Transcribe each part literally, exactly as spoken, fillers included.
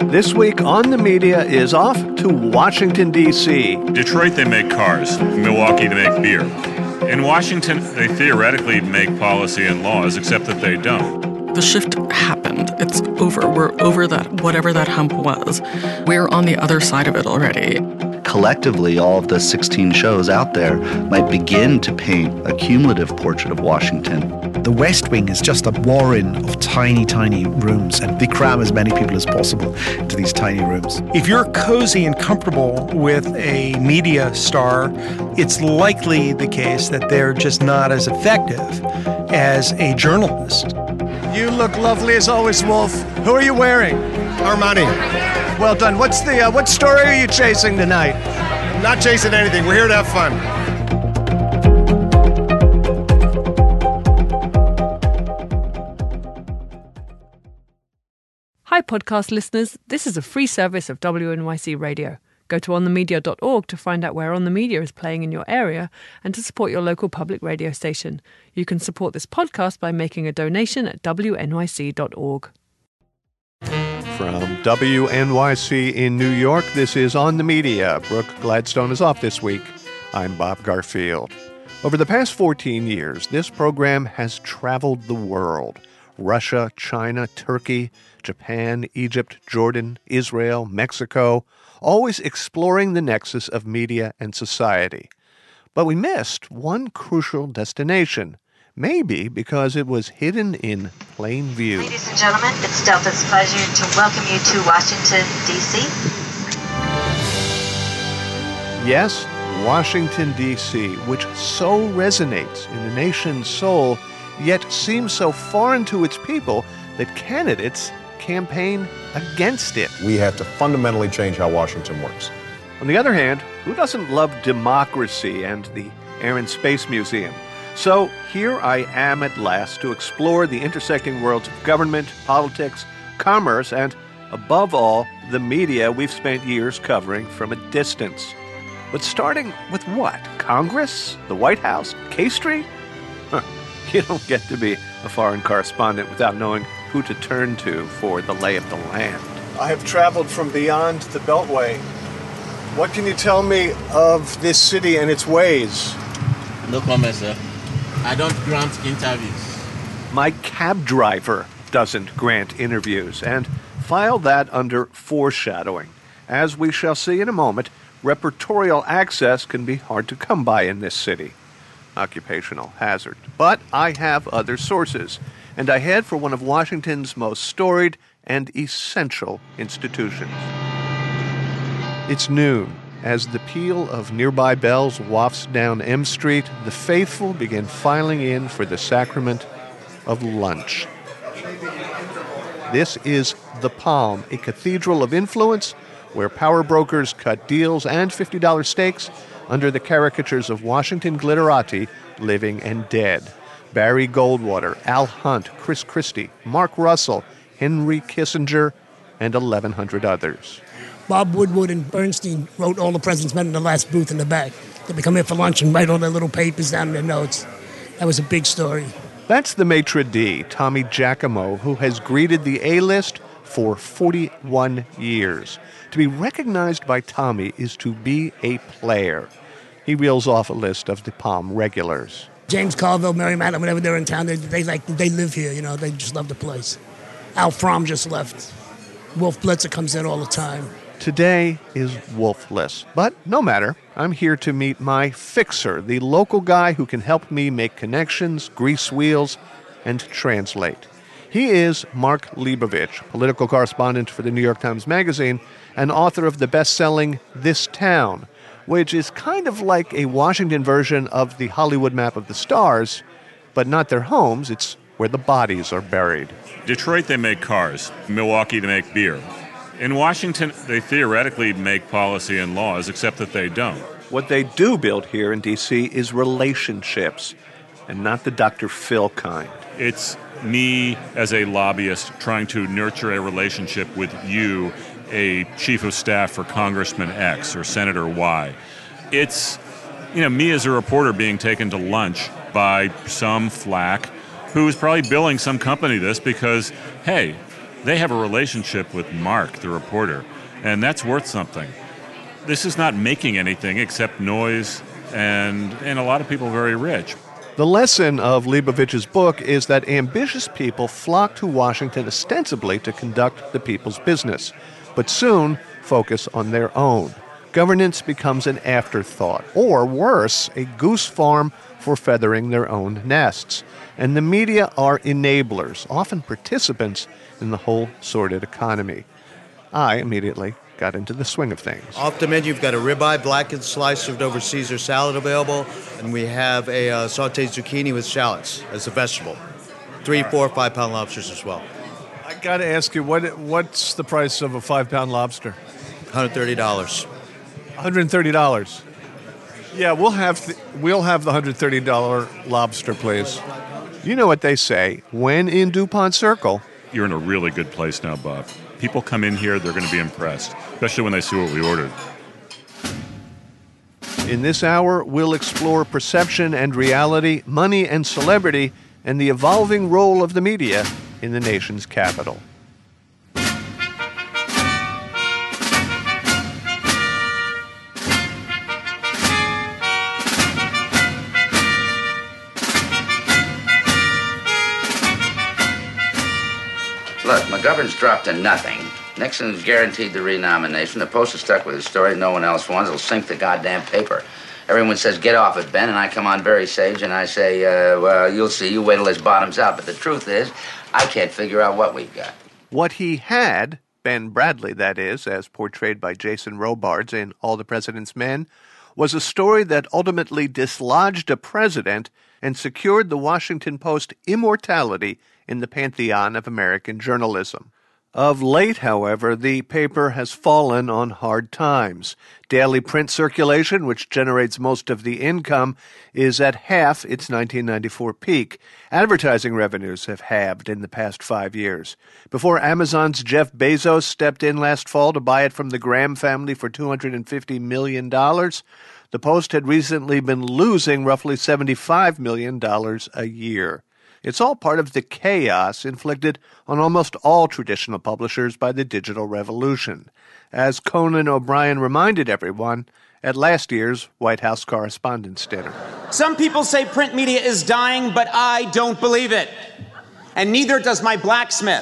This week on The Media is off to Washington, D C Detroit, they make cars. Milwaukee, they make beer. In Washington, they theoretically make policy and laws, except that they don't. The shift happened. It's over. We're over that, whatever that hump was. We're on the other side of it already. Collectively, all of the sixteen shows out there might begin to paint a cumulative portrait of Washington. The West Wing is just a warren of tiny, tiny rooms, and they cram as many people as possible into these tiny rooms. If you're cozy and comfortable with a media star, it's likely the case that they're just not as effective as a journalist. You look lovely as always, Wolf. Who are you wearing? Armani. Well done. What's the uh, what story are you chasing tonight? Not chasing anything. We're here to have fun. Hi, podcast listeners. This is a free service of W N Y C Radio. Go to on the media dot org to find out where On The Media is playing in your area and to support your local public radio station. You can support this podcast by making a donation at W N Y C dot org. From W N Y C in New York, this is On The Media. Brooke Gladstone is off this week. I'm Bob Garfield. Over the past fourteen years, this program has traveled the world. Russia, China, Turkey, Japan, Egypt, Jordan, Israel, Mexico, always exploring the nexus of media and society. But we missed one crucial destination, maybe because it was hidden in plain view. Ladies and gentlemen, it's Delta's pleasure to welcome you to Washington, D C Yes, Washington, D C, which so resonates in the nation's soul, yet seems so foreign to its people that candidates campaign against it. We had to fundamentally change how Washington works. On the other hand, who doesn't love democracy and the Air and Space Museum? So here I am at last to explore the intersecting worlds of government, politics, commerce, and, above all, the media we've spent years covering from a distance. But starting with what? Congress? The White House? K Street? Huh. You don't get to be a foreign correspondent without knowing who to turn to for the lay of the land. I have traveled from beyond the Beltway. What can you tell me of this city and its ways? No comment, sir. I don't grant interviews. My cab driver doesn't grant interviews, and file that under foreshadowing. As we shall see in a moment, reportorial access can be hard to come by in this city. Occupational hazard. But I have other sources, and I head for one of Washington's most storied and essential institutions. It's noon. As the peal of nearby bells wafts down M Street, the faithful begin filing in for the sacrament of lunch. This is The Palm, a cathedral of influence where power brokers cut deals and fifty dollar steaks under the caricatures of Washington glitterati, living and dead. Barry Goldwater, Al Hunt, Chris Christie, Mark Russell, Henry Kissinger, and eleven hundred others. Bob Woodward and Bernstein wrote all the president's men in the last booth in the back. They come here for lunch and write all their little papers down in their notes. That was a big story. That's the maitre d', Tommy Giacomo, who has greeted the A-list for forty-one years. To be recognized by Tommy is to be a player. He reels off a list of the Palm regulars. James Carville, Mary Matlin, whenever they're in town, they, they like they live here, you know, they just love the place. Al Fromm just left. Wolf Blitzer comes in all the time. Today is wolfless, but no matter. I'm here to meet my fixer, the local guy who can help me make connections, grease wheels, and translate. He is Mark Leibovich, political correspondent for the New York Times Magazine and author of the best-selling This Town, which is kind of like a Washington version of the Hollywood map of the stars, but not their homes. It's where the bodies are buried. Detroit, they make cars. Milwaukee, they make beer. In Washington, they theoretically make policy and laws, except that they don't. What they do build here in D C is relationships, and not the Doctor Phil kind. It's me as a lobbyist trying to nurture a relationship with you, a chief of staff for Congressman X or Senator Y. It's, you know, me as a reporter being taken to lunch by some flack who is probably billing some company this because, hey, They have a relationship with Mark, the reporter, and that's worth something. This is not making anything except noise and, and a lot of people very rich. The lesson of Leibovich's book is that ambitious people flock to Washington ostensibly to conduct the people's business, but soon focus on their own. Governance becomes an afterthought, or worse, a goose farm for feathering their own nests. And the media are enablers, often participants in the whole sordid economy. I immediately got into the swing of things. Off the menu, you've got a ribeye, blackened slice served over Caesar salad available, and we have a uh, sauteed zucchini with shallots as a vegetable. Three, four, five-pound lobsters as well. I got to ask you, what what's the price of a five-pound lobster? one hundred thirty dollars. one hundred thirty dollars. Yeah, we'll have the, we'll have the one hundred thirty dollars lobster, please. You know what they say, when in DuPont Circle. You're in a really good place now, Bob. People come in here, they're going to be impressed, especially when they see what we ordered. In this hour, we'll explore perception and reality, money and celebrity, and the evolving role of the media in the nation's capital. Look, McGovern's dropped to nothing. Nixon's guaranteed the renomination. The Post is stuck with his story no one else wants. It'll sink the goddamn paper. Everyone says, get off it, Ben, and I come on very sage and I say, uh, well, you'll see. You wait till this bottoms out. But the truth is, I can't figure out what we've got. What he had, Ben Bradlee, that is, as portrayed by Jason Robards in All the President's Men, was a story that ultimately dislodged a president and secured the Washington Post immortality in the pantheon of American journalism. Of late, however, the paper has fallen on hard times. Daily print circulation, which generates most of the income, is at half its nineteen ninety-four peak. Advertising revenues have halved in the past five years. Before Amazon's Jeff Bezos stepped in last fall to buy it from the Graham family for two hundred fifty million dollars, the Post had recently been losing roughly seventy-five million dollars a year. It's all part of the chaos inflicted on almost all traditional publishers by the digital revolution. As Conan O'Brien reminded everyone at last year's White House Correspondents' Dinner. Some people say print media is dying, but I don't believe it. And neither does my blacksmith.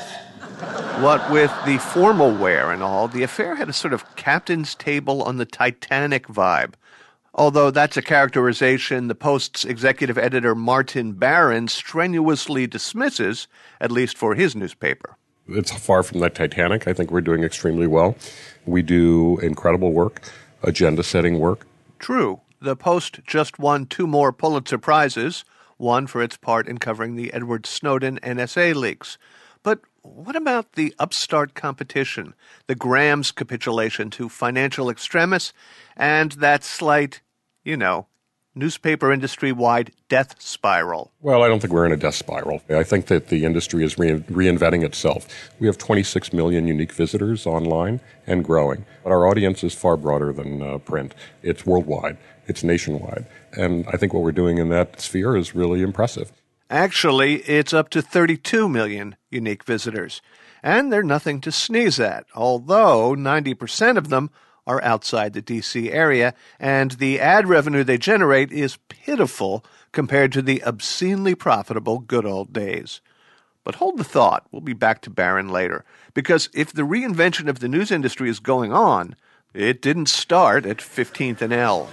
What with the formal wear and all, the affair had a sort of captain's table on the Titanic vibe. Although that's a characterization the Post's executive editor Martin Barron strenuously dismisses, at least for his newspaper. It's far from the Titanic. I think we're doing extremely well. We do incredible work, agenda-setting work. True. The Post just won two more Pulitzer Prizes, one for its part in covering the Edward Snowden N S A leaks. But what about the upstart competition, the Graham's capitulation to financial extremists, and that slight, you know, newspaper industry-wide death spiral? Well, I don't think we're in a death spiral. I think that the industry is re- reinventing itself. We have twenty-six million unique visitors online and growing. But our audience is far broader than uh, print. It's worldwide. It's nationwide. And I think what we're doing in that sphere is really impressive. Actually, it's up to thirty-two million unique visitors. And they're nothing to sneeze at, although ninety percent of them are outside the D C area, and the ad revenue they generate is pitiful compared to the obscenely profitable good old days. But hold the thought. We'll be back to Barron later, because if the reinvention of the news industry is going on, it didn't start at fifteenth and L.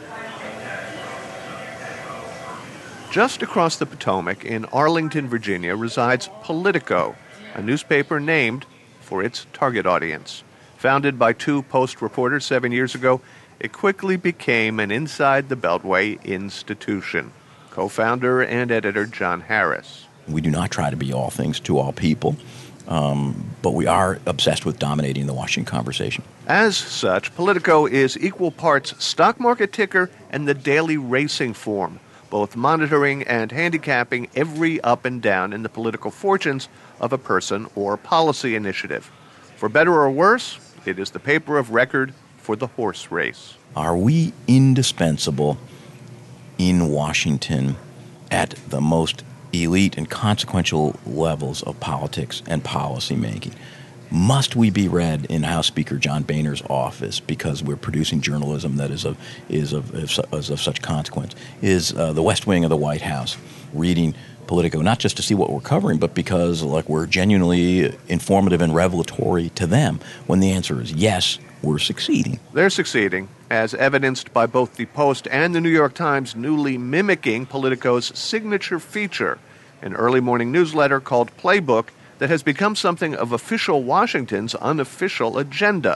Just across the Potomac in Arlington, Virginia, resides Politico, a newspaper named for its target audience. Founded by two Post reporters seven years ago, it quickly became an inside-the-Beltway institution. Co-founder and editor John Harris. We do not try to be all things to all people, um, but we are obsessed with dominating the Washington conversation. As such, Politico is equal parts stock market ticker and the daily racing form, both monitoring and handicapping every up and down in the political fortunes of a person or policy initiative. For better or worse, it is the paper of record for the horse race. Are we indispensable in Washington at the most elite and consequential levels of politics and policy making? Must we be read in House Speaker John Boehner's office because we're producing journalism that is of is of is of such consequence? Is uh, the West Wing of the White House reading Politico not just to see what we're covering, but because like we're genuinely informative and revelatory to them? When the answer is yes, we're succeeding. They're succeeding, as evidenced by both the Post and the New York Times newly mimicking Politico's signature feature, an early morning newsletter called Playbook that has become something of official Washington's unofficial agenda.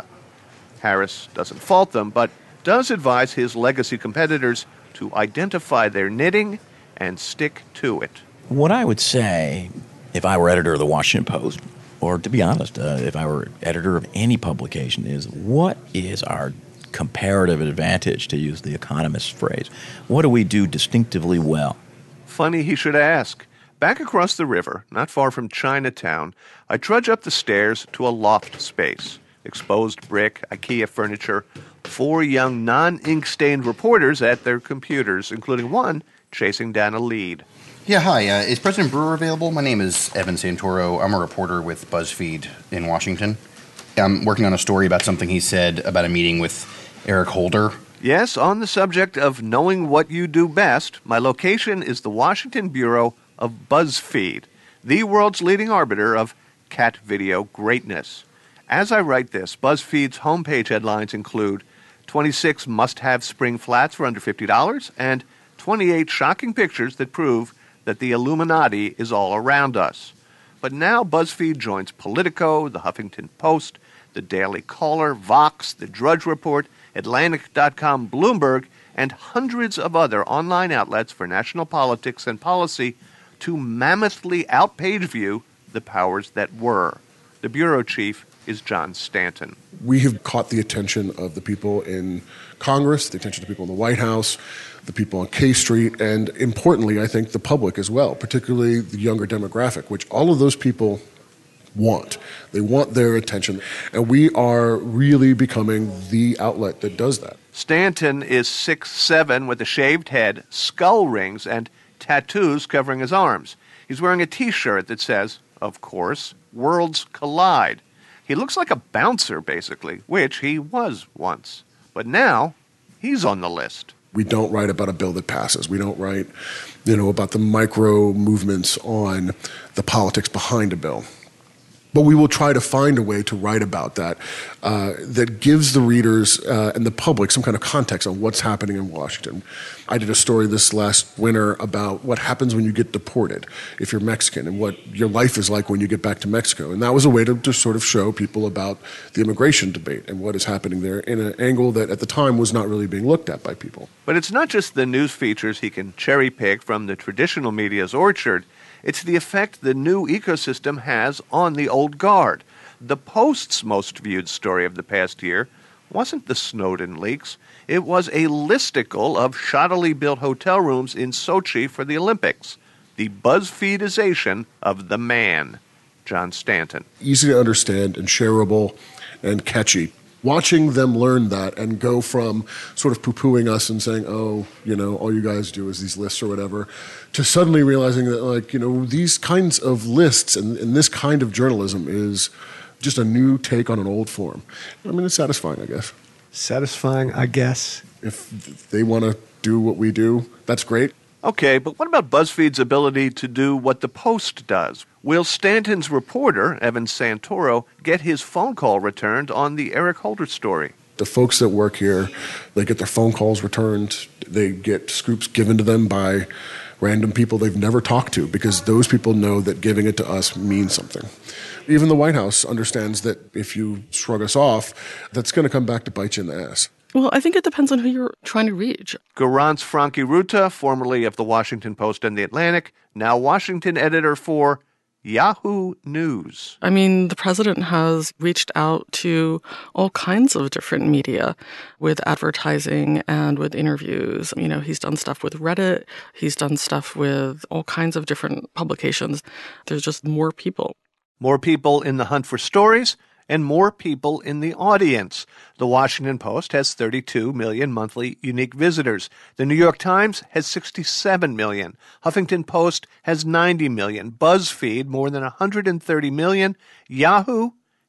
Harris doesn't fault them, but does advise his legacy competitors to identify their knitting and stick to it. What I would say, if I were editor of the Washington Post, or to be honest, uh, if I were editor of any publication, is what is our comparative advantage, to use the economist's phrase? What do we do distinctively well? Funny he should ask. Back across the river, not far from Chinatown, I trudge up the stairs to a loft space. Exposed brick, IKEA furniture, four young non-ink-stained reporters at their computers, including one chasing down a lead. Yeah, hi. Uh, is President Brewer available? My name is Evan Santoro. I'm a reporter with BuzzFeed in Washington. I'm working on a story about something he said about a meeting with Eric Holder. Yes, on the subject of knowing what you do best, my location is the Washington Bureau of BuzzFeed, the world's leading arbiter of cat video greatness. As I write this, BuzzFeed's homepage headlines include twenty-six must-have spring flats for under fifty dollars and twenty-eight shocking pictures that prove that the Illuminati is all around us. But now BuzzFeed joins Politico, the Huffington Post, the Daily Caller, Vox, the Drudge Report, Atlantic dot com, Bloomberg, and hundreds of other online outlets for national politics and policy to mammothly out-page view the powers that were. The bureau chief is John Stanton. We have caught the attention of the people in Congress, the attention of the people in the White House, the people on K Street, and importantly, I think the public as well, particularly the younger demographic, which all of those people want. They want their attention, and we are really becoming the outlet that does that. Stanton is six foot seven with a shaved head, skull rings, and tattoos covering his arms. He's wearing a T-shirt that says, of course, Worlds Collide. He looks like a bouncer, basically, which he was once. But now, he's on the list. We don't write about a bill that passes. We don't write, you know, about the micro movements on the politics behind a bill. But we will try to find a way to write about that uh, that gives the readers uh, and the public some kind of context on what's happening in Washington. I did a story this last winter about what happens when you get deported if you're Mexican and what your life is like when you get back to Mexico. And that was a way to, to sort of show people about the immigration debate and what is happening there in an angle that at the time was not really being looked at by people. But it's not just the news features he can cherry pick from the traditional media's orchard. It's the effect the new ecosystem has on the old guard. The Post's most viewed story of the past year wasn't the Snowden leaks. It was a listicle of shoddily built hotel rooms in Sochi for the Olympics. The BuzzFeedization of the man, John Stanton. Easy to understand and shareable and catchy. Watching them learn that and go from sort of poo-pooing us and saying, oh, you know, all you guys do is these lists or whatever, to suddenly realizing that, like, you know, these kinds of lists and, and this kind of journalism is just a new take on an old form. I mean, it's satisfying, I guess. Satisfying, I guess. If they want to do what we do, that's great. Okay, but what about BuzzFeed's ability to do what the Post does? Will Stanton's reporter, Evan Santoro, get his phone call returned on the Eric Holder story? The folks that work here, they get their phone calls returned. They get scoops given to them by random people they've never talked to because those people know that giving it to us means something. Even the White House understands that if you shrug us off, that's going to come back to bite you in the ass. Well, I think it depends on who you're trying to reach. Garance Franchi-Ruta, formerly of the Washington Post and the Atlantic, now Washington editor for Yahoo News. I mean, the president has reached out to all kinds of different media with advertising and with interviews. You know, he's done stuff with Reddit. He's done stuff with all kinds of different publications. There's just more people. More people in the hunt for stories and more people in the audience. The Washington Post has thirty-two million monthly unique visitors. The New York Times has sixty-seven million. Huffington Post has ninety million. BuzzFeed more than one hundred thirty million. Yahoo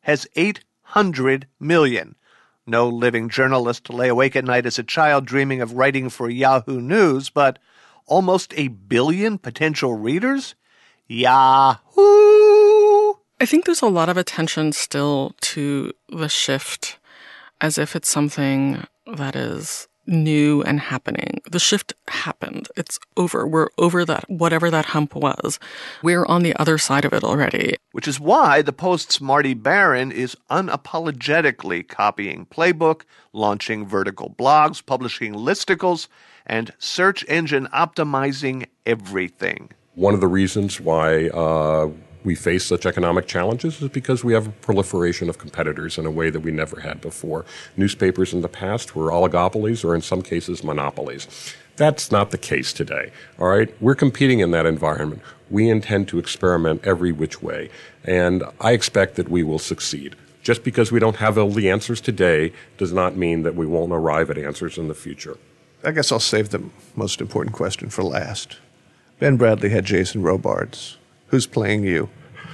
has eight hundred million. No living journalist lay awake at night as a child dreaming of writing for Yahoo News, but almost a billion potential readers? Yahoo! I think there's a lot of attention still to the shift as if it's something that is new and happening. The shift happened. It's over. We're over that, whatever that hump was. We're on the other side of it already. Which is why the Post's Marty Baron is unapologetically copying Playbook, launching vertical blogs, publishing listicles, and search engine optimizing everything. One of the reasons why uh, we face such economic challenges is because we have a proliferation of competitors in a way that we never had before. Newspapers in the past were oligopolies or in some cases monopolies. That's not the case today, all right? We're competing in that environment. We intend to experiment every which way, and I expect that we will succeed. Just because we don't have all the answers today does not mean that we won't arrive at answers in the future. I guess I'll save the most important question for last. Ben Bradley had Jason Robards. Who's playing you?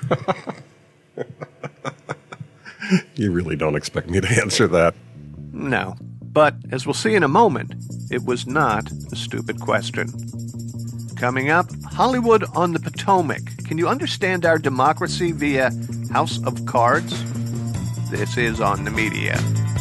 You really don't expect me to answer that. No. But, as we'll see in a moment, it was not a stupid question. Coming up, Hollywood on the Potomac. Can you understand our democracy via House of Cards? This is On the Media.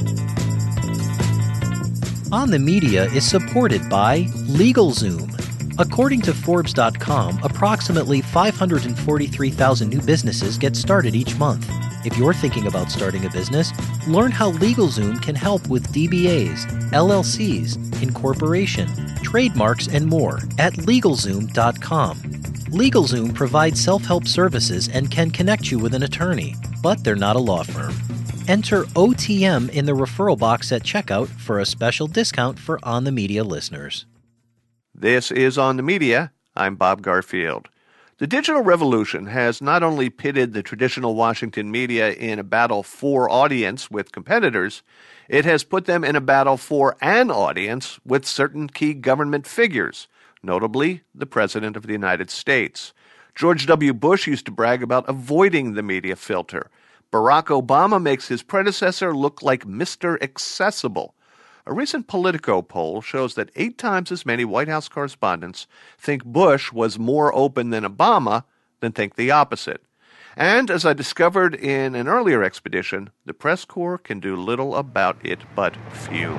On the Media is supported by LegalZoom. According to Forbes dot com, approximately five hundred forty-three thousand new businesses get started each month. If you're thinking about starting a business, learn how LegalZoom can help with D B As, L L Cs, incorporation, trademarks, and more at LegalZoom dot com. LegalZoom provides self-help services and can connect you with an attorney, but they're not a law firm. Enter O T M in the referral box at checkout for a special discount for On the Media listeners. This is On the Media. I'm Bob Garfield. The digital revolution has not only pitted the traditional Washington media in a battle for audience with competitors, it has put them in a battle for an audience with certain key government figures, notably the President of the United States. George W. Bush used to brag about avoiding the media filter. Barack Obama makes his predecessor look like Mister Accessible. A recent Politico poll shows that eight times as many White House correspondents think Bush was more open than Obama than think the opposite. And as I discovered in an earlier expedition, the press corps can do little about it but few.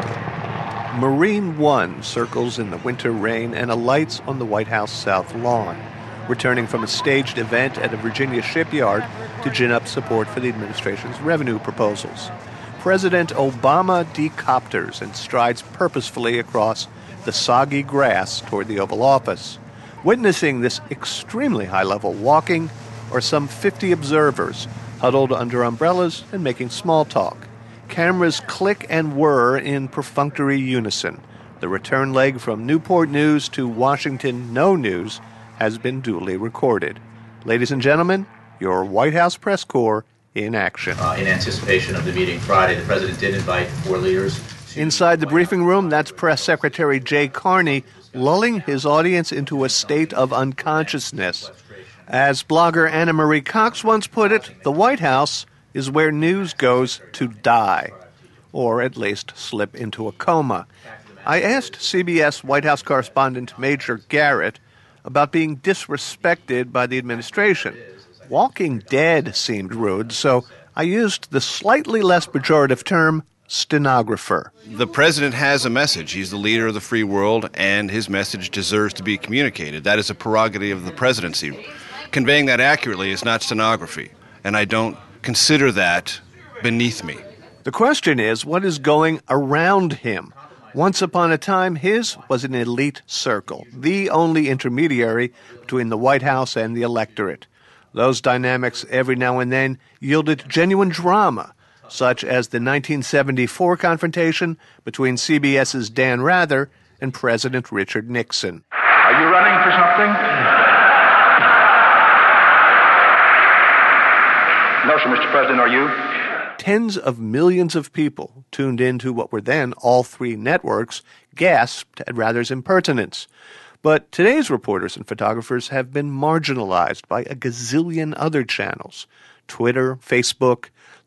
Marine One circles in the winter rain and alights on the White House South Lawn, returning from a staged event at a Virginia shipyard to gin up support for the administration's revenue proposals. President Obama decopters and strides purposefully across the soggy grass toward the Oval Office. Witnessing this extremely high-level walking are some fifty observers huddled under umbrellas and making small talk. Cameras click and whir in perfunctory unison. The return leg from Newport News to Washington No News has been duly recorded. Ladies and gentlemen, your White House press corps in action. Uh, in anticipation of the meeting Friday, the president did invite four leaders. Inside the briefing room, that's Press Secretary Jay Carney lulling his audience into a state of unconsciousness. As blogger Anna Marie Cox once put it, the White House is where news goes to die, or at least slip into a coma. I asked C B S White House correspondent Major Garrett about being disrespected by the administration. Walking dead seemed rude, so I used the slightly less pejorative term stenographer. The president has a message. He's the leader of the free world, and his message deserves to be communicated. That is a prerogative of the presidency. Conveying that accurately is not stenography, and I don't consider that beneath me. The question is, what is going around him? Once upon a time, his was an elite circle, the only intermediary between the White House and the electorate. Those dynamics every now and then yielded genuine drama, such as the nineteen seventy-four confrontation between C B S's Dan Rather and President Richard Nixon. Are you running for something? No, sir, Mister President, are you? Tens of millions of people tuned into what were then all three networks gasped at Rather's impertinence. But today's reporters and photographers have been marginalized by a gazillion other channels. Twitter, Facebook,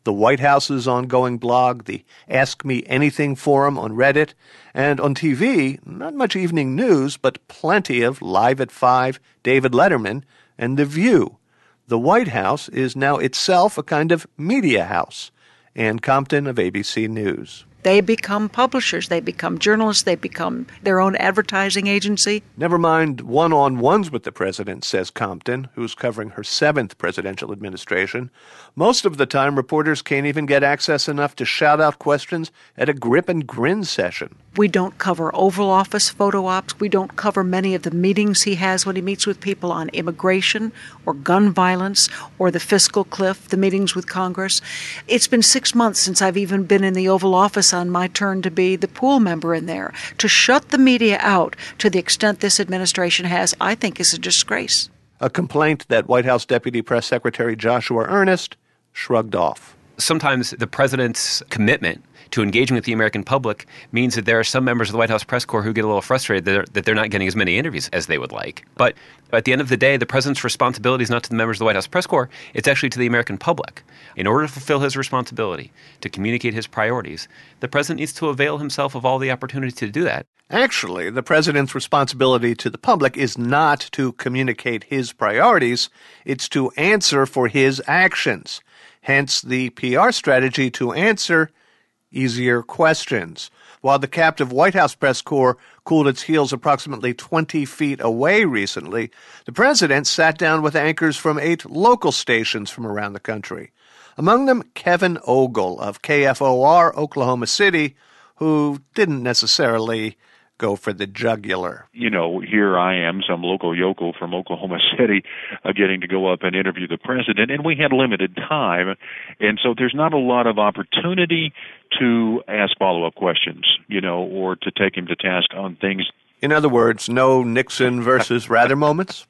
the White House's ongoing blog, the Ask Me Anything forum on Reddit, and on T V, not much evening news, but plenty of Live at five, David Letterman, and The View. The White House is now itself a kind of media house. Ann Compton of A B C News. They become publishers, they become journalists, they become their own advertising agency. Never mind one-on-ones with the president, says Compton, who's covering her seventh presidential administration. Most of the time, reporters can't even get access enough to shout out questions at a grip and grin session. We don't cover Oval Office photo ops. We don't cover many of the meetings he has when he meets with people on immigration or gun violence or the fiscal cliff, the meetings with Congress. It's been six months since I've even been in the Oval Office on my turn to be the pool member in there. To shut the media out to the extent this administration has, I think, is a disgrace. A complaint that White House Deputy Press Secretary Joshua Earnest shrugged off. Sometimes the president's commitment to engaging with the American public means that there are some members of the White House press corps who get a little frustrated that they're, that they're not getting as many interviews as they would like. But at the end of the day, the president's responsibility is not to the members of the White House press corps, it's actually to the American public. In order to fulfill his responsibility, to communicate his priorities, the president needs to avail himself of all the opportunity to do that. Actually, the president's responsibility to the public is not to communicate his priorities, it's to answer for his actions. Hence the P R strategy to answer easier questions. While the captive White House press corps cooled its heels approximately twenty feet away recently, the president sat down with anchors from eight local stations from around the country. Among them, Kevin Ogle of K F O R Oklahoma City, who didn't necessarily go for the jugular. You know, here I am, some local yokel from Oklahoma City, uh, getting to go up and interview the president, and we had limited time, and so there's not a lot of opportunity to ask follow-up questions, you know, or to take him to task on things. In other words, no Nixon versus Rather moments?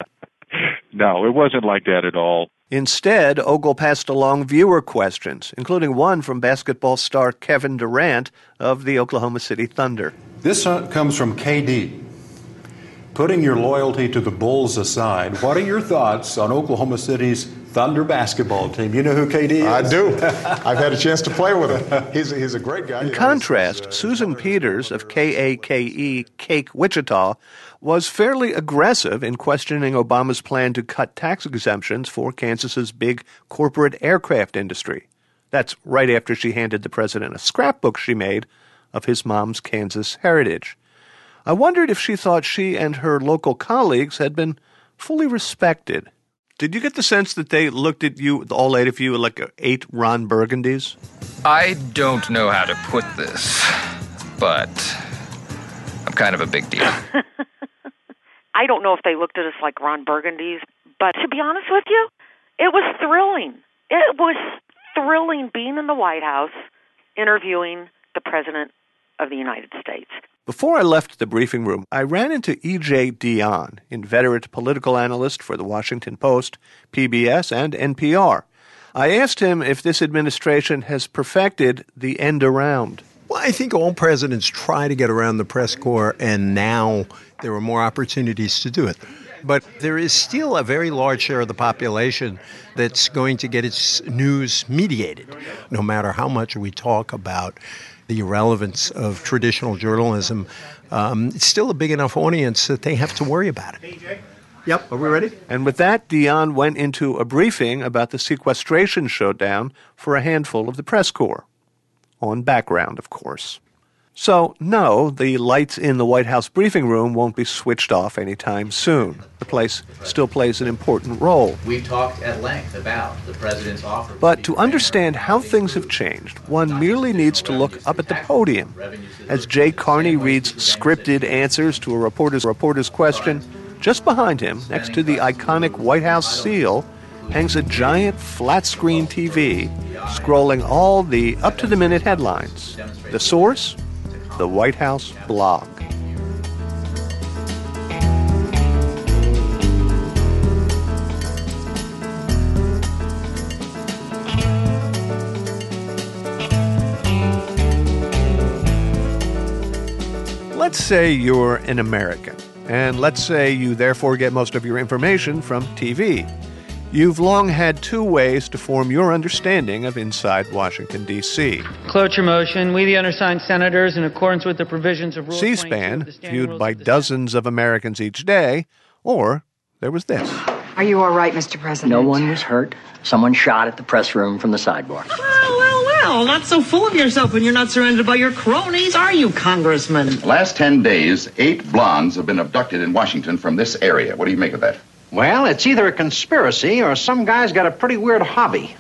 No, it wasn't like that at all. Instead, Ogle passed along viewer questions, including one from basketball star Kevin Durant of the Oklahoma City Thunder. This comes from K D. Putting your loyalty to the Bulls aside, what are your thoughts on Oklahoma City's Thunder basketball team? You know who K D is? I do. I've had a chance to play with him. He's, he's a great guy. In contrast, Susan Peters of K A K E Cake Wichita was fairly aggressive in questioning Obama's plan to cut tax exemptions for Kansas's big corporate aircraft industry. That's right after she handed the president a scrapbook she made of his mom's Kansas heritage. I wondered if she thought she and her local colleagues had been fully respected. Did you get the sense that they looked at you, all eight of you, like eight Ron Burgundys? I don't know how to put this, but I'm kind of a big deal. I don't know if they looked at us like Ron Burgundys, but to be honest with you, it was thrilling. It was thrilling being in the White House, interviewing the President of the United States. Before I left the briefing room, I ran into E J Dionne, inveterate political analyst for The Washington Post, P B S, and N P R. I asked him if this administration has perfected the end around. Well, I think all presidents try to get around the press corps, and now there are more opportunities to do it. But there is still a very large share of the population that's going to get its news mediated, no matter how much we talk about the irrelevance of traditional journalism. Um, it's still a big enough audience that they have to worry about it. Yep, are we ready? And with that, Dionne went into a briefing about the sequestration showdown for a handful of the press corps. On background, of course. So, no, the lights in the White House briefing room won't be switched off anytime soon. The place still plays an important role. We've talked at length about the president's offer. But to understand how things have changed, one merely needs to look up at the podium. As Jay Carney reads scripted answers to a reporter's reporter's question, just behind him, next to the iconic White House seal, hangs a giant flat-screen T V scrolling all the up-to-the-minute headlines. The source? The White House blog. Let's say you're an American, and let's say you therefore get most of your information from T V. You've long had two ways to form your understanding of inside Washington, D C. Cloture motion. We, the undersigned senators, in accordance with the provisions of Rule C-SPAN, viewed by dozens of Americans each day, or there was this. Are you all right, Mister President? No one was hurt. Someone shot at the press room from the sidewalk. Well, well, well, not so full of yourself when you're not surrounded by your cronies, are you, Congressman? The last ten days, eight blondes have been abducted in Washington from this area. What do you make of that? Well, it's either a conspiracy or some guy's got a pretty weird hobby.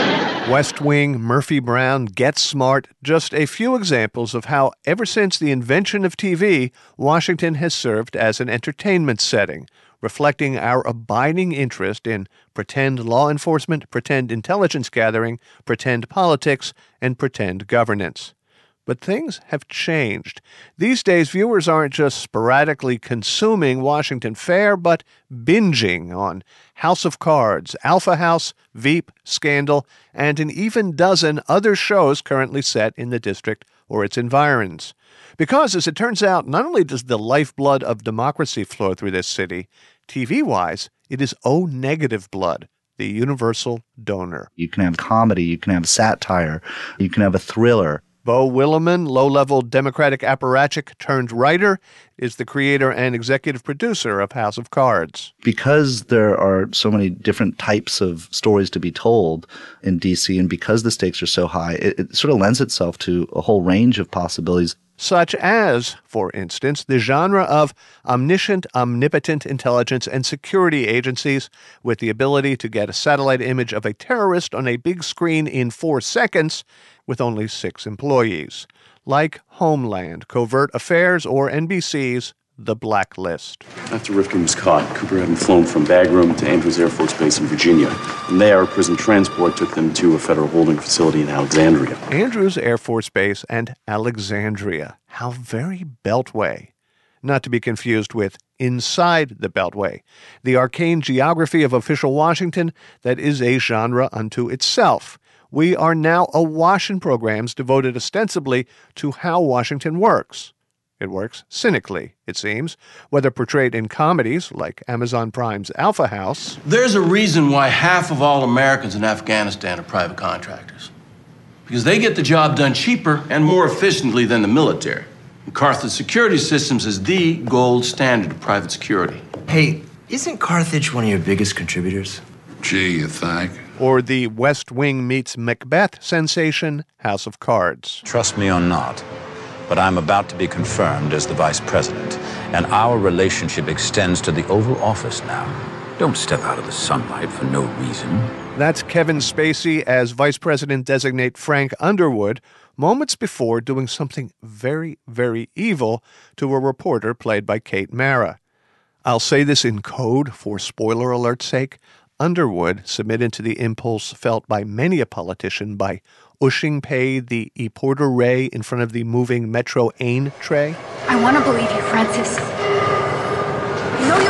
West Wing, Murphy Brown, Get Smart, just a few examples of how, ever since the invention of T V, Washington has served as an entertainment setting, reflecting our abiding interest in pretend law enforcement, pretend intelligence gathering, pretend politics, and pretend governance. But things have changed. These days, viewers aren't just sporadically consuming Washington fare, but binging on House of Cards, Alpha House, Veep, Scandal, and an even dozen other shows currently set in the district or its environs. Because, as it turns out, not only does the lifeblood of democracy flow through this city, T V-wise, it is O-negative blood, the universal donor. You can have comedy, you can have satire, you can have a thriller. Beau Willimon, low-level Democratic apparatchik turned writer, is the creator and executive producer of House of Cards. Because there are so many different types of stories to be told in D C, and because the stakes are so high, it, it sort of lends itself to a whole range of possibilities. Such as, for instance, the genre of omniscient, omnipotent intelligence and security agencies with the ability to get a satellite image of a terrorist on a big screen in four seconds with only six employees, like Homeland, Covert Affairs, or N B C's The Blacklist. After Rifkin was caught, Cooper had him flown from Bagram to Andrews Air Force Base in Virginia. From there, prison transport took them to a federal holding facility in Alexandria. Andrews Air Force Base and Alexandria. How very Beltway. Not to be confused with Inside the Beltway, the arcane geography of official Washington that is a genre unto itself. We are now awash in programs devoted ostensibly to how Washington works. It works cynically, it seems, whether portrayed in comedies like Amazon Prime's Alpha House. There's a reason why half of all Americans in Afghanistan are private contractors. Because they get the job done cheaper and more efficiently than the military. And Carthage Security Systems is the gold standard of private security. Hey, isn't Carthage one of your biggest contributors? Gee, you think? Or the West Wing meets Macbeth sensation, House of Cards. Trust me or not, but I'm about to be confirmed as the vice president, and our relationship extends to the Oval Office now. Don't step out of the sunlight for no reason. That's Kevin Spacey as Vice President-designate Frank Underwood, moments before doing something very, very evil to a reporter played by Kate Mara. I'll say this in code for spoiler alert's sake. Underwood submitted to the impulse felt by many a politician by ushing pay the E. Porter Ray in front of the moving Metro Ain tray. I want to believe you, Francis. You know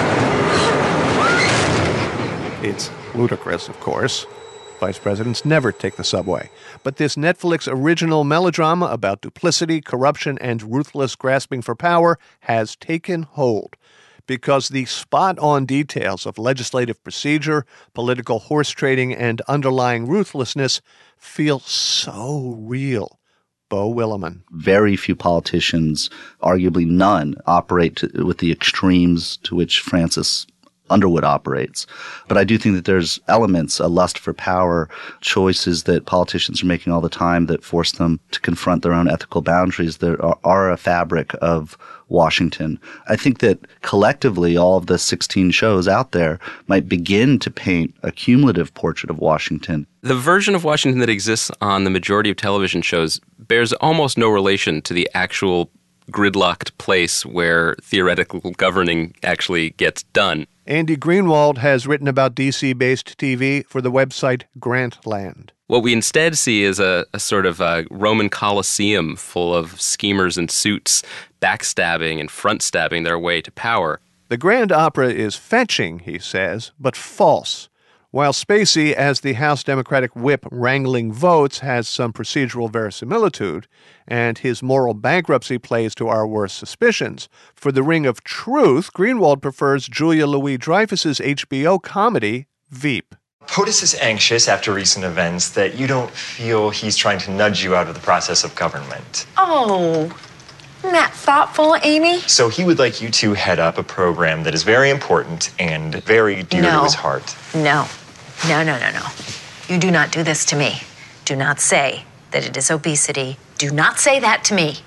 you... It's ludicrous, of course. Vice presidents never take the subway. But this Netflix original melodrama about duplicity, corruption, and ruthless grasping for power has taken hold. Because the spot-on details of legislative procedure, political horse trading, and underlying ruthlessness feel so real. Beau Willimon. Very few politicians, arguably none, operate to, with the extremes to which Francis Underwood operates. But I do think that there's elements, a lust for power, choices that politicians are making all the time that force them to confront their own ethical boundaries that are, are a fabric of Washington. I think that collectively all of the sixteen shows out there might begin to paint a cumulative portrait of Washington. The version of Washington that exists on the majority of television shows bears almost no relation to the actual gridlocked place where theoretical governing actually gets done. Andy Greenwald has written about D C-based T V for the website Grantland. What we instead see is a, a sort of a Roman Colosseum full of schemers in suits, backstabbing and front-stabbing their way to power. The Grand Opera is fetching, he says, but false. While Spacey, as the House Democratic whip wrangling votes, has some procedural verisimilitude, and his moral bankruptcy plays to our worst suspicions, for the Ring of Truth, Greenwald prefers Julia Louis-Dreyfus's H B O comedy Veep. POTUS is anxious after recent events that you don't feel he's trying to nudge you out of the process of government. Oh, isn't that thoughtful, Amy? So he would like you to head up a program that is very important and very dear no. to his heart. No, no, no, no, no. You do not do this to me. Do not say that it is obesity. Do not say that to me.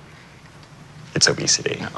It's obesity. No.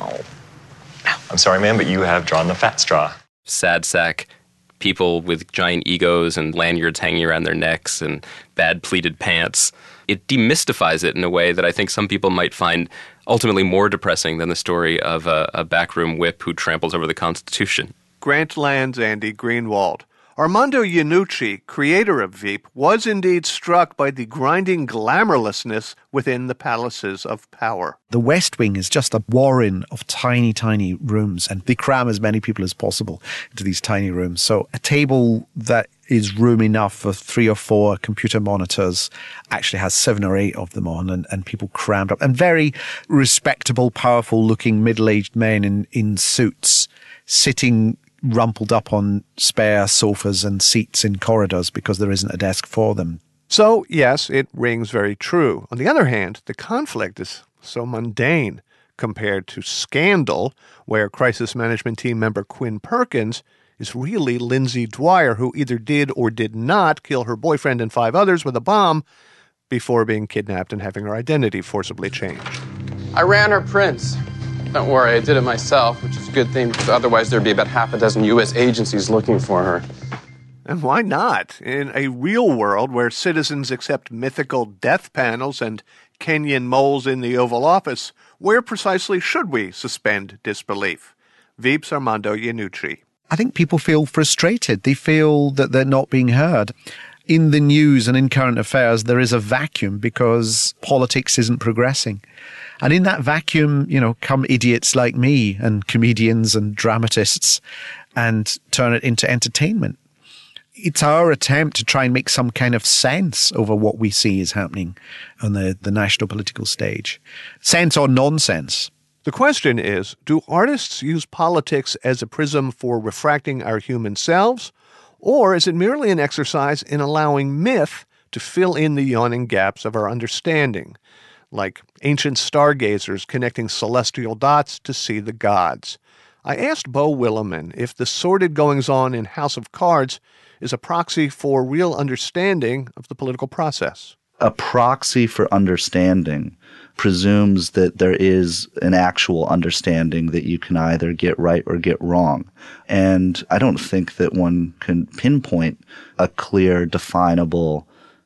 No. I'm sorry, ma'am, but you have drawn the fat straw. Sad sack. People with giant egos and lanyards hanging around their necks and bad pleated pants. It demystifies it in a way that I think some people might find ultimately more depressing than the story of a, a backroom whip who tramples over the Constitution. Grantland's Andy Greenwald. Armando Iannucci, creator of Veep, was indeed struck by the grinding glamourlessness within the palaces of power. The West Wing is just a warren of tiny, tiny rooms, and they cram as many people as possible into these tiny rooms. So a table that is room enough for three or four computer monitors actually has seven or eight of them on, and, and people crammed up. And very respectable, powerful-looking middle-aged men in, in suits sitting rumpled up on spare sofas and seats in corridors because there isn't a desk for them. So, yes, it rings very true. On the other hand, the conflict is so mundane compared to Scandal, where crisis management team member Quinn Perkins is really Lindsay Dwyer, who either did or did not kill her boyfriend and five others with a bomb before being kidnapped and having her identity forcibly changed. I ran her prints. Don't worry, I did it myself, which is a good thing, because otherwise there'd be about half a dozen U S agencies looking for her. And why not? In a real world where citizens accept mythical death panels and Kenyan moles in the Oval Office, where precisely should we suspend disbelief? Veep's Armando Iannucci. I think people feel frustrated. They feel that they're not being heard. In the news and in current affairs, there is a vacuum because politics isn't progressing. And in that vacuum, you know, come idiots like me and comedians and dramatists and turn it into entertainment. It's our attempt to try and make some kind of sense over what we see is happening on the, the national political stage. Sense or nonsense. The question is, do artists use politics as a prism for refracting our human selves, or is it merely an exercise in allowing myth to fill in the yawning gaps of our understanding, like ancient stargazers connecting celestial dots to see the gods? I asked Beau Willimon if the sordid goings-on in House of Cards is a proxy for real understanding of the political process. A proxy for understanding presumes that there is an actual understanding that you can either get right or get wrong. And I don't think that one can pinpoint a clear, definable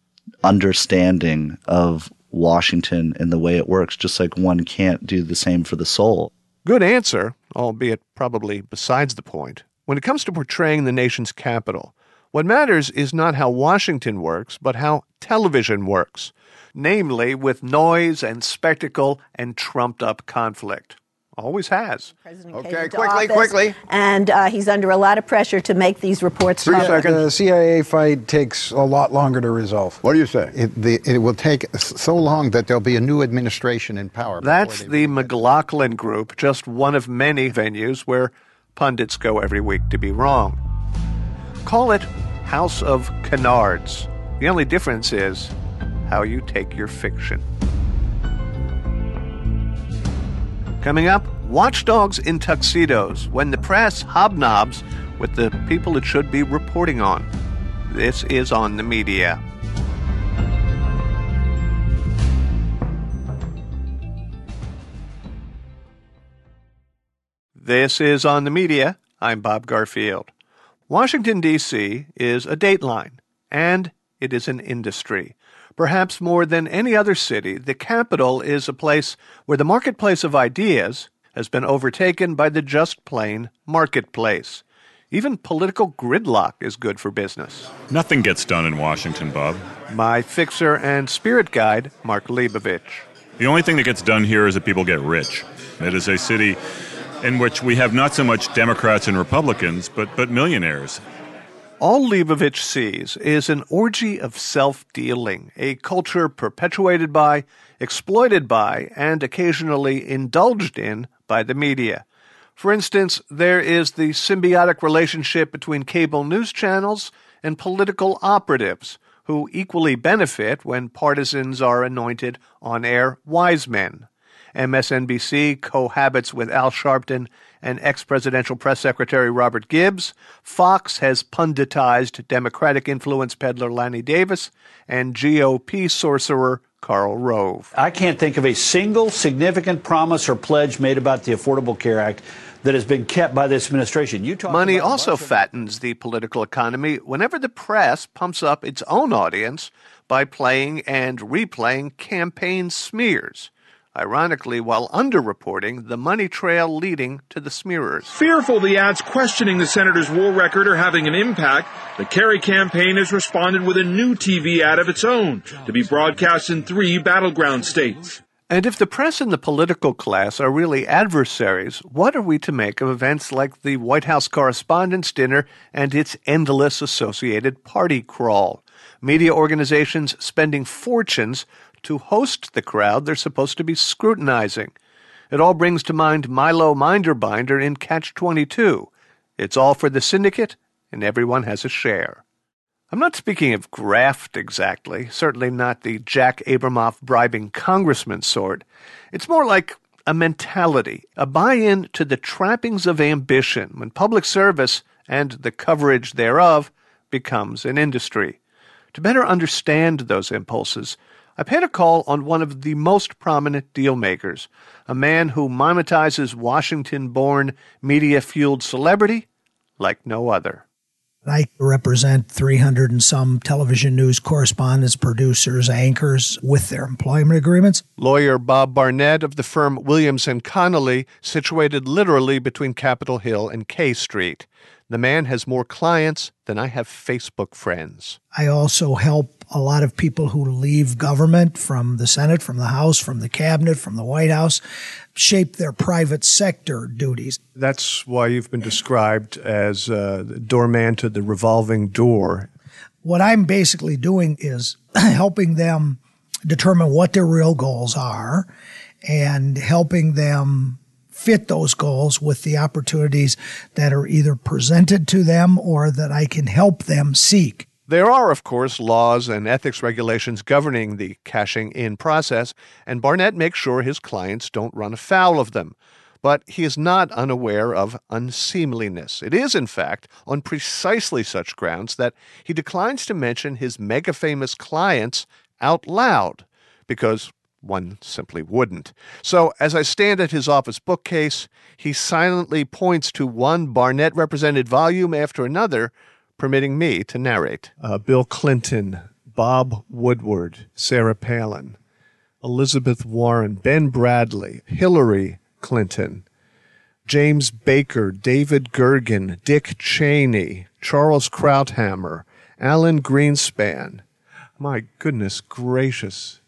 understanding of Washington and the way it works, just like one can't do the same for the soul. Good answer, albeit probably besides the point. When it comes to portraying the nation's capital, what matters is not how Washington works, but how television works, namely with noise and spectacle and trumped-up conflict. Always has. Okay, quickly, quickly. And uh, he's under a lot of pressure to make these reports Three public. seconds. The C I A fight takes a lot longer to resolve. What do you say? It, the, it will take so long that there'll be a new administration in power. That's the McLaughlin Group, just one of many venues where pundits go every week to be wrong. Call it House of Canards. The only difference is how you take your fiction. Coming up, watchdogs in tuxedos when the press hobnobs with the people it should be reporting on. This is On the Media. This is On the Media. I'm Bob Garfield. Washington, D C is a dateline, and it is an industry. Perhaps more than any other city, the capital is a place where the marketplace of ideas has been overtaken by the just plain marketplace. Even political gridlock is good for business. Nothing gets done in Washington, Bob. My fixer and spirit guide, Mark Leibovich. The only thing that gets done here is that people get rich. It is a city in which we have not so much Democrats and Republicans, but, but millionaires. All Leibovich sees is an orgy of self-dealing, a culture perpetuated by, exploited by, and occasionally indulged in by the media. For instance, there is the symbiotic relationship between cable news channels and political operatives, who equally benefit when partisans are anointed on-air wise men. M S N B C cohabits with Al Sharpton and ex-presidential press secretary Robert Gibbs. Fox has punditized Democratic influence peddler Lanny Davis and G O P sorcerer Karl Rove. I can't think of a single significant promise or pledge made about the Affordable Care Act that has been kept by this administration. You talk Money about also fattens the political economy whenever the press pumps up its own audience by playing and replaying campaign smears, ironically while underreporting the money trail leading to the smearers. Fearful the ads questioning the senator's war record are having an impact, the Kerry campaign has responded with a new T V ad of its own to be broadcast in three battleground states. And if the press and the political class are really adversaries, what are we to make of events like the White House Correspondents' Dinner and its endless associated party crawl? Media organizations spending fortunes to host the crowd they're supposed to be scrutinizing. It all brings to mind Milo Minderbinder in Catch twenty-two. It's all for the syndicate, and everyone has a share. I'm not speaking of graft exactly, certainly not the Jack Abramoff bribing congressman sort. It's more like a mentality, a buy-in to the trappings of ambition when public service and the coverage thereof becomes an industry. To better understand those impulses, I paid a call on one of the most prominent deal-makers, a man who monetizes Washington-born, media-fueled celebrity like no other. I represent three hundred and some television news correspondents, producers, anchors with their employment agreements. Lawyer Bob Barnett of the firm Williams and Connolly, situated literally between Capitol Hill and K Street. The man has more clients than I have Facebook friends. I also help a lot of people who leave government, from the Senate, from the House, from the Cabinet, from the White House, shape their private sector duties. That's why you've been described as uh, the doorman to the revolving door. What I'm basically doing is helping them determine what their real goals are and helping them fit those goals with the opportunities that are either presented to them or that I can help them seek. There are, of course, laws and ethics regulations governing the cashing in process, and Barnett makes sure his clients don't run afoul of them. But he is not unaware of unseemliness. It is, in fact, on precisely such grounds that he declines to mention his mega-famous clients out loud, because one simply wouldn't. So, as I stand at his office bookcase, he silently points to one Barnett-represented volume after another, permitting me to narrate. Uh, Bill Clinton, Bob Woodward, Sarah Palin, Elizabeth Warren, Ben Bradley, Hillary Clinton, James Baker, David Gergen, Dick Cheney, Charles Krauthammer, Alan Greenspan. My goodness gracious.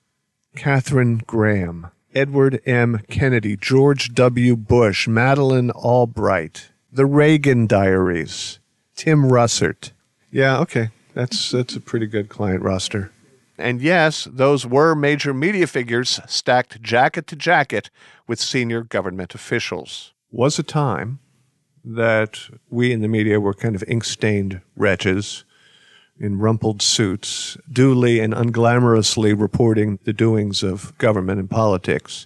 Katharine Graham, Edward M. Kennedy, George W. Bush, Madeleine Albright, the Reagan Diaries, Tim Russert. Yeah, okay. That's that's a pretty good client roster. And yes, those were major media figures stacked jacket to jacket with senior government officials. Was a time that we in the media were kind of ink-stained wretches in rumpled suits, duly and unglamorously reporting the doings of government and politics.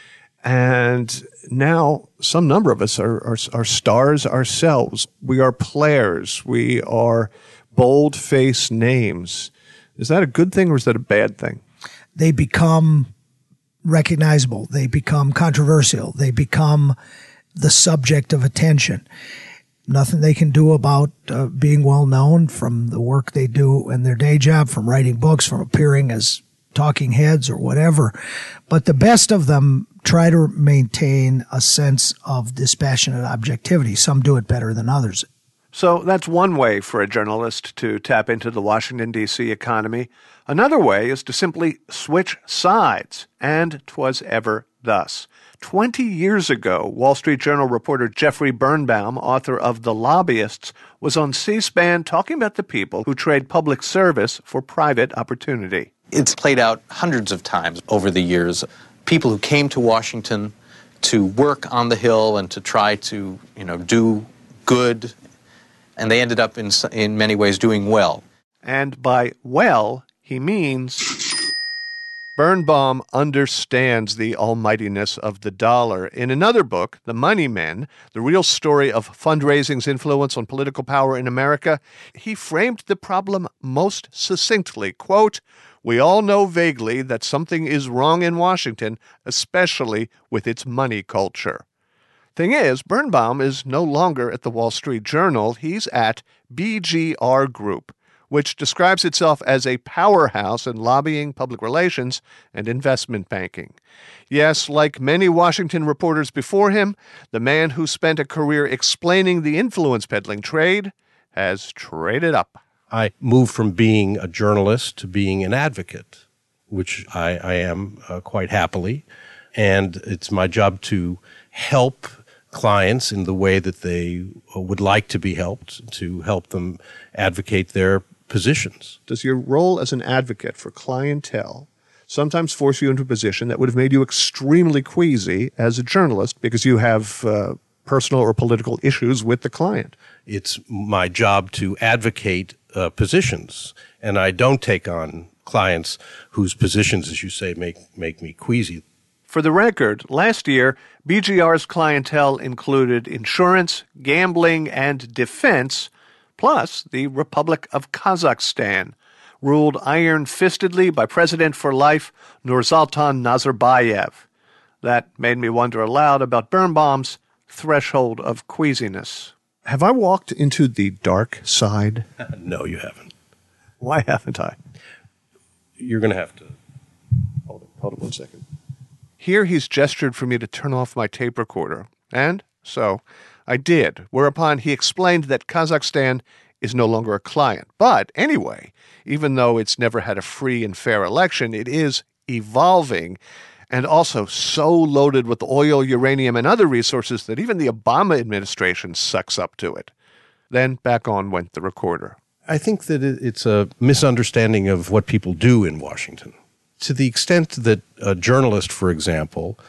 And now some number of us are, are, are stars ourselves. We are players. We are bold-faced names. Is that a good thing or is that a bad thing? They become recognizable. They become controversial. They become the subject of attention. Nothing they can do about uh, being well known from the work they do in their day job, from writing books, from appearing as talking heads or whatever. But the best of them try to maintain a sense of dispassionate objectivity. Some do it better than others. So that's one way for a journalist to tap into the Washington, D C economy. Another way is to simply switch sides, and 'twas ever thus. Twenty years ago, Wall Street Journal reporter Jeffrey Birnbaum, author of The Lobbyists, was on C-SPAN talking about the people who trade public service for private opportunity. It's played out hundreds of times over the years. People who came to Washington to work on the Hill and to try to, you know, do good, and they ended up in in many ways doing well. And by well, he means Birnbaum understands the almightiness of the dollar. In another book, The Money Men, The Real Story of Fundraising's Influence on Political Power in America, he framed the problem most succinctly. Quote, "We all know vaguely that something is wrong in Washington, especially with its money culture." Thing is, Birnbaum is no longer at the Wall Street Journal. He's at B G R Group, which describes itself as a powerhouse in lobbying, public relations, and investment banking. Yes, like many Washington reporters before him, the man who spent a career explaining the influence peddling trade has traded up. I moved from being a journalist to being an advocate, which I, I am uh, quite happily. And it's my job to help clients in the way that they would like to be helped, to help them advocate their positions. Does your role as an advocate for clientele sometimes force you into a position that would have made you extremely queasy as a journalist because you have uh, personal or political issues with the client? It's my job to advocate uh, positions, and I don't take on clients whose positions, as you say, make, make me queasy. For the record, last year, B G R's clientele included insurance, gambling, and defense, plus the Republic of Kazakhstan, ruled iron-fistedly by President for life Nursultan Nazarbayev. That made me wonder aloud about Birnbaum's threshold of queasiness. Have I walked into the dark side? No, you haven't. Why haven't I? You're going to have to... Hold it, hold it one second. Here he's gestured for me to turn off my tape recorder, and so I did, whereupon he explained that Kazakhstan is no longer a client. But anyway, even though it's never had a free and fair election, it is evolving and also so loaded with oil, uranium, and other resources that even the Obama administration sucks up to it. Then back on went the recorder. I think that it's a misunderstanding of what people do in Washington. To the extent that a journalist, for example,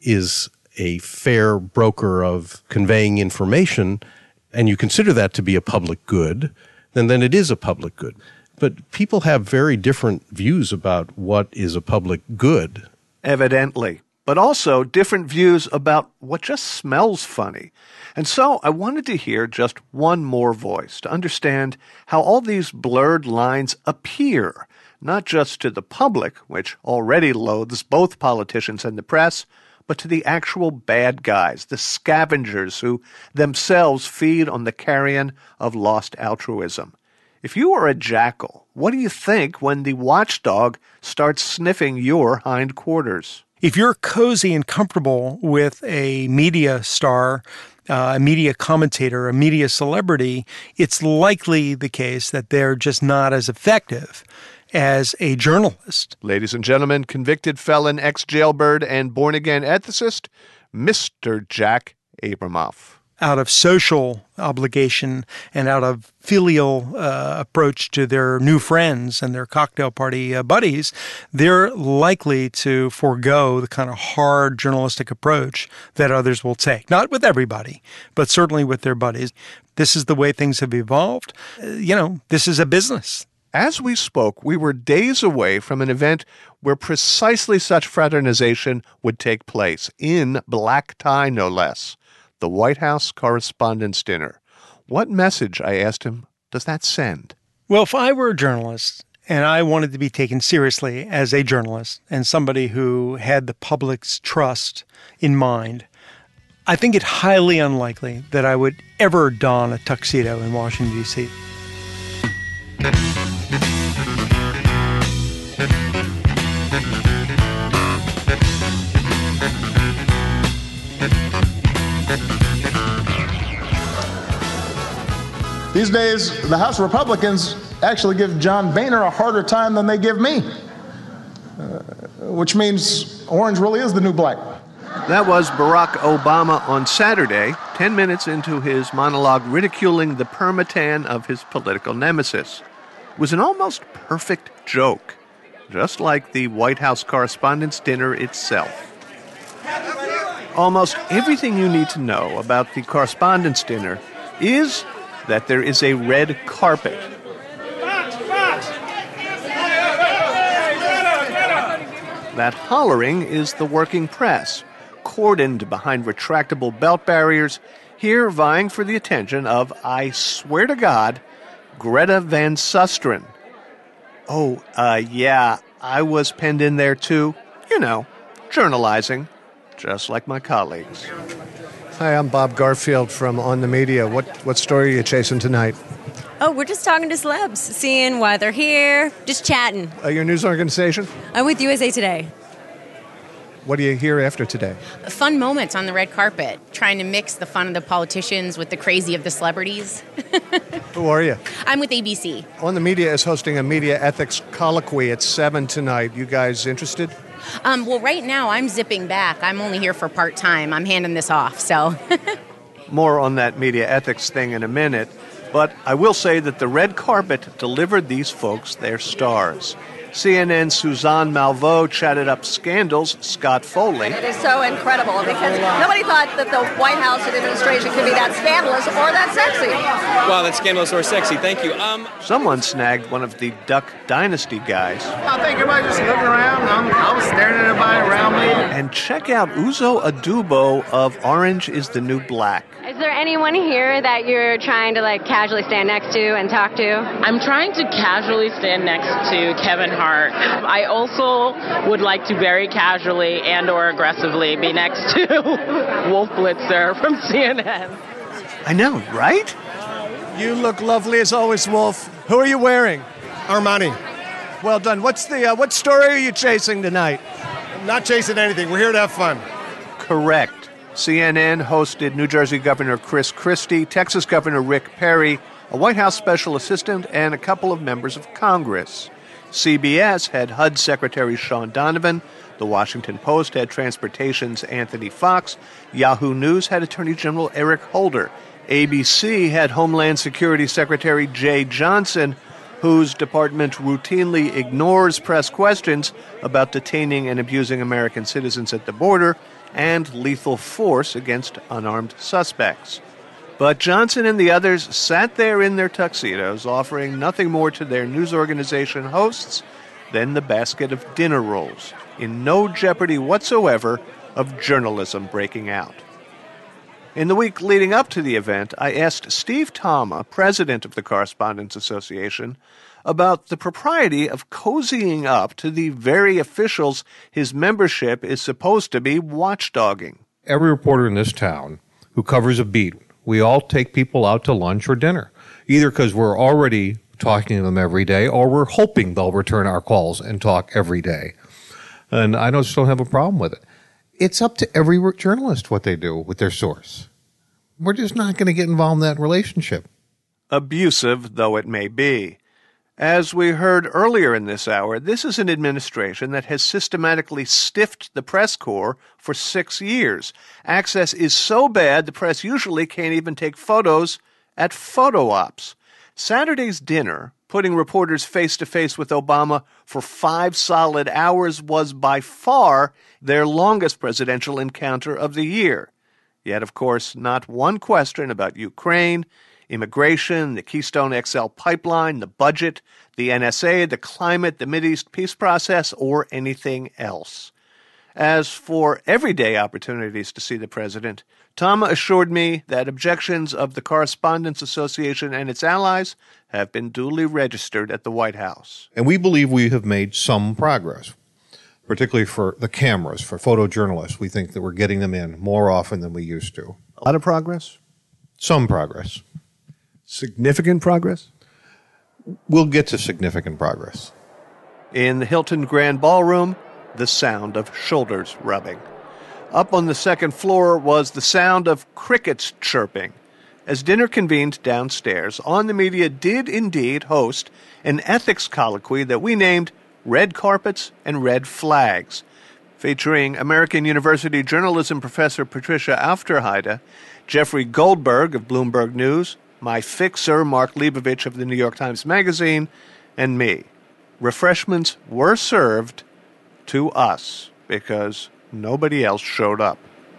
is a fair broker of conveying information, and you consider that to be a public good, then, then it is a public good. But people have very different views about what is a public good. Evidently. But also different views about what just smells funny. And so I wanted to hear just one more voice to understand how all these blurred lines appear, not just to the public, which already loathes both politicians and the press, but to the actual bad guys, the scavengers who themselves feed on the carrion of lost altruism. If you are a jackal, what do you think when the watchdog starts sniffing your hindquarters? If you're cozy and comfortable with a media star, uh, a media commentator, a media celebrity, it's likely the case that they're just not as effective as a journalist. Ladies and gentlemen, convicted felon, ex-jailbird, and born-again ethicist, Mister Jack Abramoff. Out of social obligation and out of filial uh, approach to their new friends and their cocktail party uh, buddies, they're likely to forego the kind of hard journalistic approach that others will take. Not with everybody, but certainly with their buddies. This is the way things have evolved. Uh, you know, this is a business. As we spoke, we were days away from an event where precisely such fraternization would take place, in black tie no less. The White House Correspondents' Dinner. What message, I asked him, does that send? Well, if I were a journalist and I wanted to be taken seriously as a journalist and somebody who had the public's trust in mind, I think it highly unlikely that I would ever don a tuxedo in Washington, D C These days, the House Republicans actually give John Boehner a harder time than they give me, uh, which means orange really is the new black. That was Barack Obama on Saturday, ten minutes into his monologue ridiculing the permatan of his political nemesis. It was an almost perfect joke, just like the White House Correspondents' Dinner itself. Almost everything you need to know about the Correspondents' Dinner is that there is a red carpet. That hollering is the working press, cordoned behind retractable belt barriers, here vying for the attention of, I swear to God, Greta Van Susteren. Oh, uh, yeah, I was penned in there too. You know, journalizing, just like my colleagues. Hi, I'm Bob Garfield from On the Media. What, what story are you chasing tonight? Oh, we're just talking to celebs, seeing why they're here, just chatting. Uh, your news organization? I'm with U S A Today. What do you hear after today? Fun moments on the red carpet, trying to mix the fun of the politicians with the crazy of the celebrities. Who are you? I'm with A B C. On the Media is hosting a media ethics colloquy at seven tonight. You guys interested? Um, well, right now I'm zipping back. I'm only here for part-time. I'm handing this off, so. More on that media ethics thing in a minute, but I will say that the red carpet delivered these folks their stars. C N N's Suzanne Malveaux chatted up Scandal's Scott Foley. It is so incredible because nobody thought that the White House and administration could be that scandalous or that sexy. Wow, that's scandalous or sexy. Thank you. Um, Someone snagged one of the Duck Dynasty guys. I think everybody just looking around. I'm, I was staring at everybody around me. And check out Uzo Adubo of Orange is the New Black. Is there anyone here that you're trying to like casually stand next to and talk to? I'm trying to casually stand next to Kevin Hart. I also would like to very casually and or aggressively be next to Wolf Blitzer from C N N. I know, right? You look lovely as always, Wolf. Who are you wearing? Armani. Well done. What's the uh, what story are you chasing tonight? I'm not chasing anything. We're here to have fun. Correct. C N N hosted New Jersey Governor Chris Christie, Texas Governor Rick Perry, a White House special assistant, and a couple of members of Congress. C B S had H U D Secretary Sean Donovan. The Washington Post had Transportation's Anthony Fox. Yahoo News had Attorney General Eric Holder. A B C had Homeland Security Secretary Jay Johnson, whose department routinely ignores press questions about detaining and abusing American citizens at the border and lethal force against unarmed suspects. But Johnson and the others sat there in their tuxedos, offering nothing more to their news organization hosts than the basket of dinner rolls, in no jeopardy whatsoever of journalism breaking out. In the week leading up to the event, I asked Steve Tama, president of the Correspondents Association, about the propriety of cozying up to the very officials his membership is supposed to be watchdogging. Every reporter in this town who covers a beat, we all take people out to lunch or dinner, either because we're already talking to them every day or we're hoping they'll return our calls and talk every day. And I don't still have a problem with it. It's up to every journalist what they do with their source. We're just not going to get involved in that relationship. Abusive though it may be. As we heard earlier in this hour, this is an administration that has systematically stiffed the press corps for six years. Access is so bad the press usually can't even take photos at photo ops. Saturday's dinner, putting reporters face-to-face with Obama for five solid hours, was by far their longest presidential encounter of the year. Yet, of course, not one question about Ukraine, immigration, the Keystone X L pipeline, the budget, the N S A, the climate, the Mideast peace process, or anything else. As for everyday opportunities to see the president, Tama assured me that objections of the Correspondents Association and its allies have been duly registered at the White House. And we believe we have made some progress, particularly for the cameras, for photojournalists. We think that we're getting them in more often than we used to. A lot of progress? Some progress. Significant progress? We'll get to significant progress. In the Hilton Grand Ballroom, the sound of shoulders rubbing. Up on the second floor was the sound of crickets chirping. As dinner convened downstairs, On the Media did indeed host an ethics colloquy that we named Red Carpets and Red Flags, featuring American University journalism professor Patricia Aufderheide, Jeffrey Goldberg of Bloomberg News, my fixer Mark Leibovich of the New York Times Magazine, and me. Refreshments were served to us because nobody else showed up.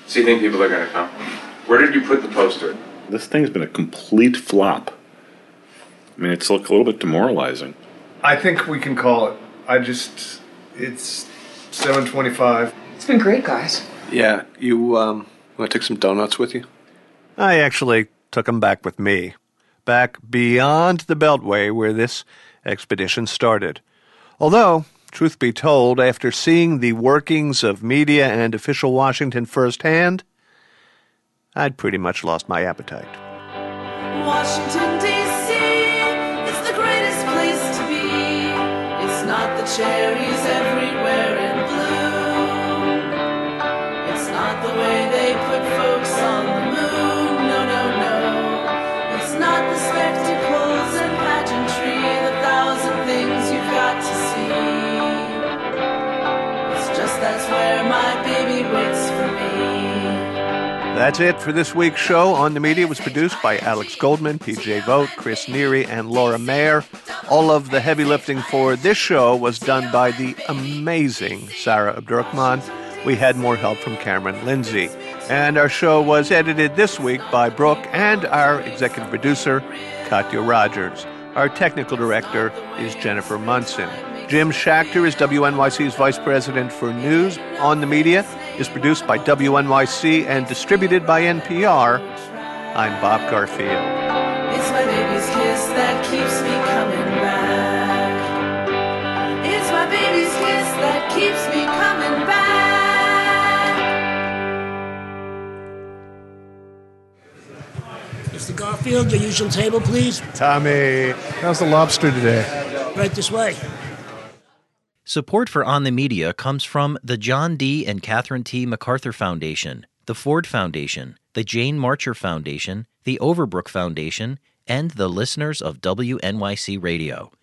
So you think people are going to come? Where did you put the poster? This thing's been a complete flop. I mean, it's look a little bit demoralizing. I think we can call it. I just, it's seven twenty-five. It's been great, guys. Yeah, you um, want to take some donuts with you? I actually took them back with me, back beyond the Beltway where this expedition started. Although, truth be told, after seeing the workings of media and official Washington firsthand, I'd pretty much lost my appetite. Washington, D C, it's the greatest place to be. It's not the cherries everywhere in bloom. It's not the way they put folks on the moon. No, no, no. It's not the spectacles and pageantry, the thousand things you've got to see. It's just that's where my baby waits for me. That's it for this week's show. On the Media was produced by Alex Goldman, P J Vogt, Chris Neary, and Laura Mayer. All of the heavy lifting for this show was done by the amazing Sarah Abdurrahman. We had more help from Cameron Lindsay. And our show was edited this week by Brooke and our executive producer, Katya Rogers. Our technical director is Jennifer Munson. Jim Schachter is W N Y C's vice president for news. On the Media is produced by W N Y C and distributed by N P R. I'm Bob Garfield. It's my baby's kiss that keeps me coming back. It's my baby's kiss that keeps me coming back. Mister Garfield, your usual table, please. Tommy, how's the lobster today? Right this way. Support for On the Media comes from the John D. and Catherine T. MacArthur Foundation, the Ford Foundation, the Jane Marcher Foundation, the Overbrook Foundation, and the listeners of W N Y C Radio.